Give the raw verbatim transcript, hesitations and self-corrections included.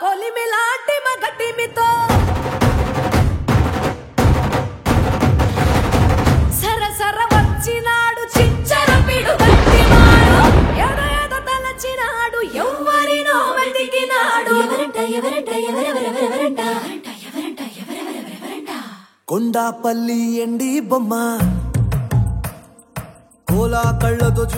కొలిమిలాంటి మగటిమితో సరసర వచ్చినాడు చించర పిడు గట్టివాడు ఎద ఎద తలచినాడు ఎవ్వరినో వెతికినాడు ఎవరంట ఎవరంట ఎవరెవరెవరెవరంట ఎవరంట ఎవరెవరెవరెవరంట కొండాపల్లి ఎండి బొమ్మ కోలా కళ్ళతో